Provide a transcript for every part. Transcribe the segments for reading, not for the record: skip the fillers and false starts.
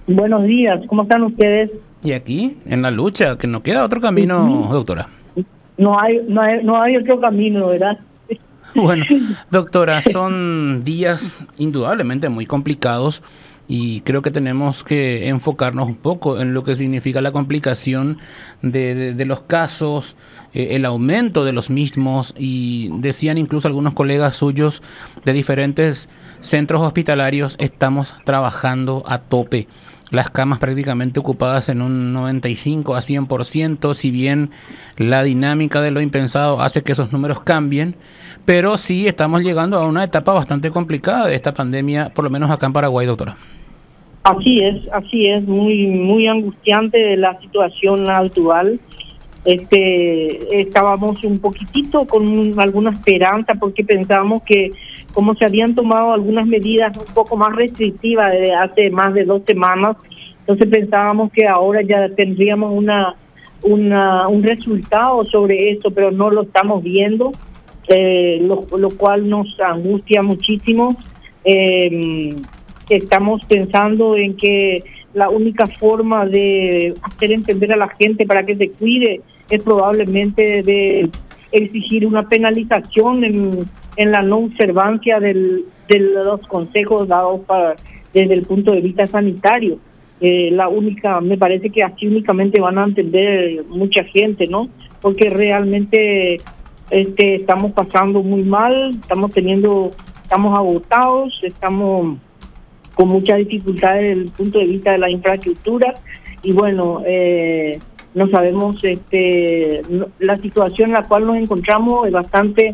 Buenos días, ¿cómo están ustedes? Y aquí, en la lucha, que no queda otro camino, doctora. No hay otro camino, ¿verdad? Bueno, doctora, son días indudablemente muy complicados y creo que tenemos que enfocarnos un poco en lo que significa la complicación de los casos, el aumento de los mismos, y decían incluso algunos colegas suyos de diferentes centros hospitalarios, estamos trabajando a tope. Las camas prácticamente ocupadas en un 95 a 100%, si bien la dinámica de lo impensado hace que esos números cambien, pero sí estamos llegando a una etapa bastante complicada de esta pandemia, por lo menos acá en Paraguay, doctora. Así es, muy angustiante la situación actual. Estábamos un poquitito con alguna esperanza porque pensábamos que como se habían tomado algunas medidas un poco más restrictivas desde hace más de 2 semanas, entonces pensábamos que ahora ya tendríamos un resultado sobre esto, pero no lo estamos viendo, lo cual nos angustia muchísimo. Estamos pensando en que la única forma de hacer entender a la gente para que se cuide es probablemente de exigir una penalización en la no observancia de los consejos dados desde el punto de vista sanitario. Me parece que así únicamente van a entender mucha gente, ¿no? Porque realmente estamos pasando muy mal, estamos agotados, estamos con muchas dificultades desde el punto de vista de la infraestructura y bueno, no sabemos, la situación en la cual nos encontramos es bastante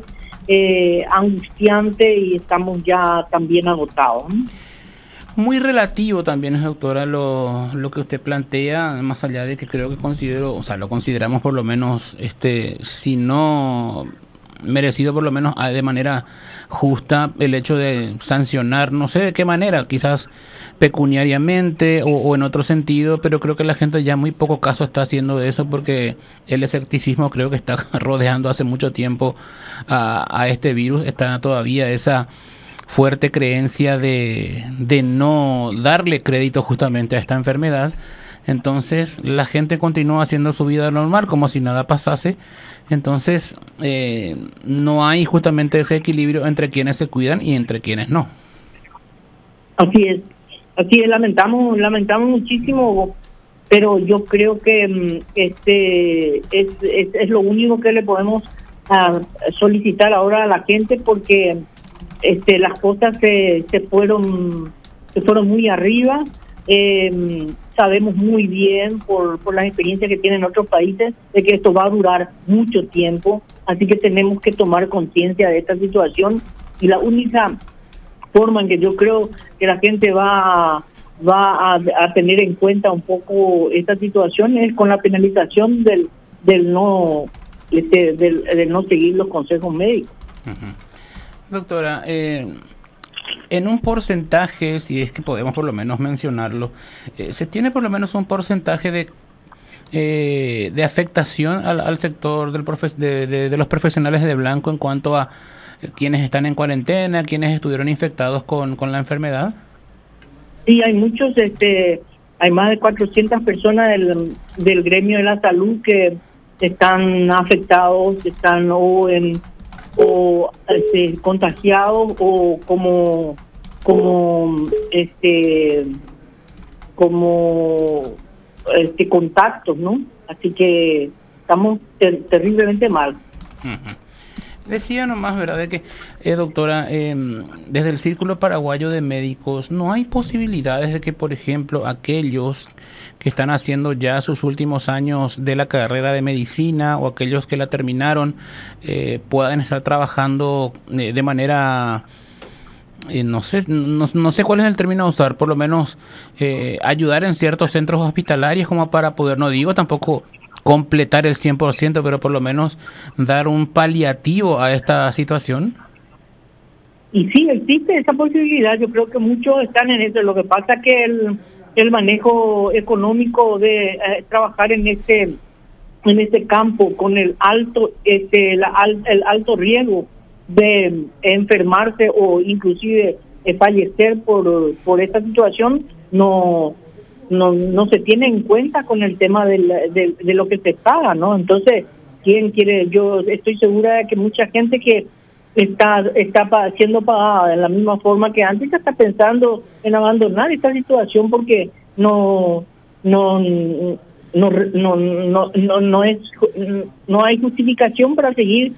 angustiante y estamos ya también agotados. Muy relativo también, doctora, lo que usted plantea, más allá de que creo que lo consideramos por lo menos, si no merecido, por lo menos de manera justa, el hecho de sancionar, no sé de qué manera, quizás pecuniariamente o en otro sentido, pero creo que la gente ya muy poco caso está haciendo de eso porque el escepticismo creo que está rodeando hace mucho tiempo a este virus. Está todavía esa fuerte creencia de no darle crédito justamente a esta enfermedad. Entonces la gente continúa haciendo su vida normal como si nada pasase. Entonces no hay justamente ese equilibrio entre quienes se cuidan y entre quienes no. Así es, lamentamos muchísimo, pero yo creo que es lo único que le podemos solicitar ahora a la gente, porque las cosas se fueron muy arriba. Sabemos muy bien por las experiencias que tienen otros países de que esto va a durar mucho tiempo, así que tenemos que tomar conciencia de esta situación, y la única forma en que yo creo que la gente va a tener en cuenta un poco esta situación es con la penalización del no seguir los consejos médicos. Uh-huh. Doctora, en un porcentaje, si es que podemos por lo menos mencionarlo, ¿se tiene por lo menos un porcentaje de afectación al sector de los profesionales de blanco en cuanto a quienes están en cuarentena, quienes estuvieron infectados con la enfermedad? Sí, hay muchos, hay más de 400 personas del gremio de la salud que están afectados, están contagiados o como contactos, ¿no? Así que estamos terriblemente mal. Uh-huh. Decía nomás, ¿verdad?, de que, doctora, desde el Círculo Paraguayo de Médicos, ¿no hay posibilidades de que, por ejemplo, aquellos que están haciendo ya sus últimos años de la carrera de medicina o aquellos que la terminaron puedan estar trabajando de manera, no sé cuál es el término a usar, por lo menos ayudar en ciertos centros hospitalarios como para poder, no digo tampoco completar el 100%, pero por lo menos dar un paliativo a esta situación? Y sí, existe esa posibilidad. Yo creo que muchos están en eso. Lo que pasa es que el manejo económico de trabajar en este campo con el alto alto riesgo de enfermarse o inclusive fallecer por esta situación no no se tiene en cuenta con el tema de lo que se paga, ¿no? Entonces, ¿quién quiere? Yo estoy segura de que mucha gente que está siendo pagada de la misma forma que antes ya está pensando en abandonar esta situación porque no hay justificación para seguir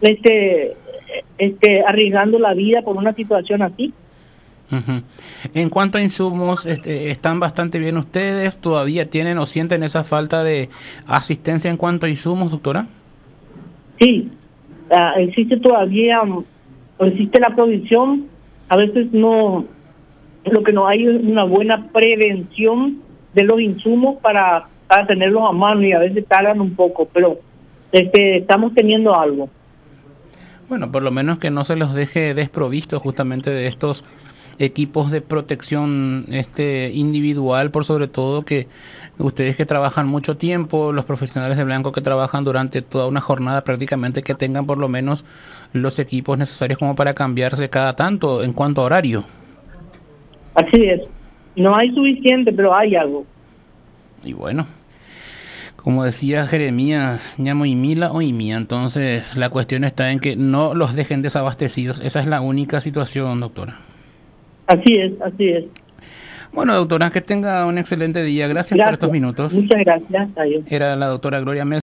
arriesgando la vida por una situación así. Uh-huh. En cuanto a insumos, ¿están bastante bien ustedes? ¿Todavía tienen o sienten esa falta de asistencia en cuanto a insumos, doctora? Sí, existe todavía, existe la provisión, a veces no, lo que no hay es una buena prevención de los insumos para tenerlos a mano y a veces tardan un poco, pero estamos teniendo algo. Bueno, por lo menos que no se los deje desprovistos justamente de estos equipos de protección individual, por sobre todo que ustedes que trabajan mucho tiempo, los profesionales de blanco que trabajan durante toda una jornada prácticamente, que tengan por lo menos los equipos necesarios como para cambiarse cada tanto en cuanto a horario. Así es, no hay suficiente, pero hay algo. Y bueno, como decía Jeremías, ñamo y mila o y mía, entonces la cuestión está en que no los dejen desabastecidos, esa es la única situación, doctora. Así es, así es. Bueno, doctora, que tenga un excelente día. Gracias por estos minutos. Muchas gracias. Adiós. Era la doctora Gloria Mel.